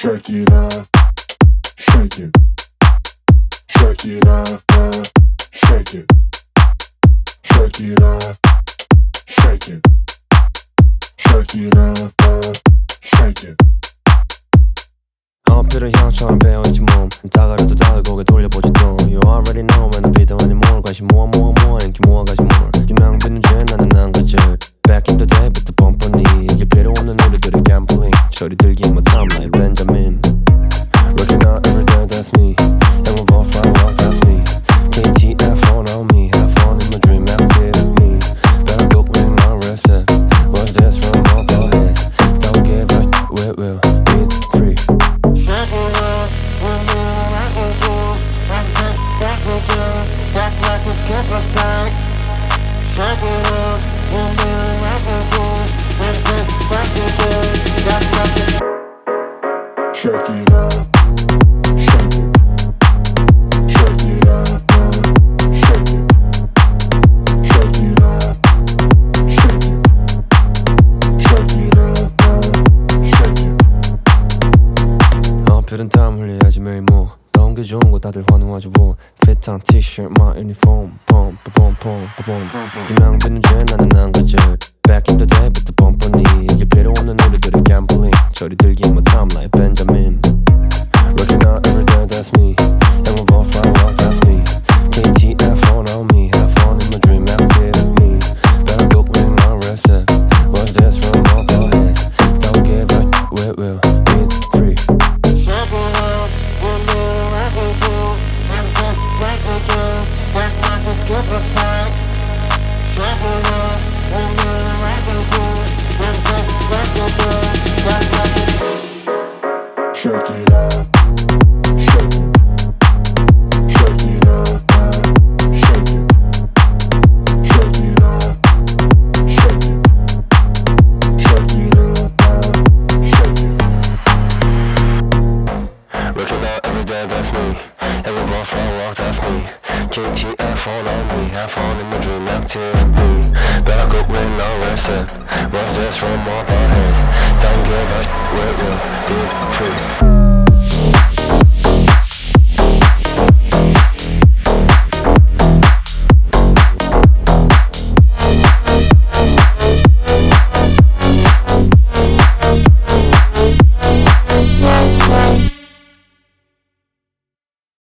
Shake it off, shake it. Shake it off, shake it. Shake it off, shake it. Shake it off, shake it. 어필은 향처럼 배어있지 몸 다가려도 다들 고개 돌려보지 또 You already know when I be the one more 관심 모아 인기 모아 가지 more 기낭비는 죄 나는 안 가지 Back in the day 부터 뻔뻔히 이게 필요 없는 우리들의 gambling 저리 들기 my timeline Benjamin Working out every day that's me And we'll both fly walk that's me KTF phone on me Have fun in my dream active with me Better cook with my recipe What's this from my ahead Don't give a we will be free Shake it off, we'll be rocking you. That's it, that's what it kept us tight. Shake it off, we'll be rocking you. That's it, that's what it. Shake it off, shake it. Shake it off, shake it. Shake it off, shake it. Shake it off, shake it. 어필은 땀 흘려야지 매일 뭐 너무 게 좋은 거 다들 환호하죠 뭐 핏한 티셔츠 my uniform 폼 기낭비는 죄 나는 안 가지 Back in the day 부터 뻔뻔히 이게 필요 없는 우리들의 gambling 저리 들기 my timeline Benjamin Working out every day that's me And we'll both fly walk that's me KTF phone on me Have fun in my dream active with me Better cook with my recipe What's this from my ahead Don't give a we will be free Shake it off, we'll be rocking you. That's it, that's what it kept us tight. Shake it off, we'll be rocking you. That's it, that's what it. Shake it off, shake it. Shake it off, shake it. Shake it off, shake it. Shake it off, shake it. Working out every day, that's me. And we both fly walk, that's me. KTF all on me. Have fun in my dream active with me. Better cook with no recipe. What's this from my ahead? Don't give a we will be free.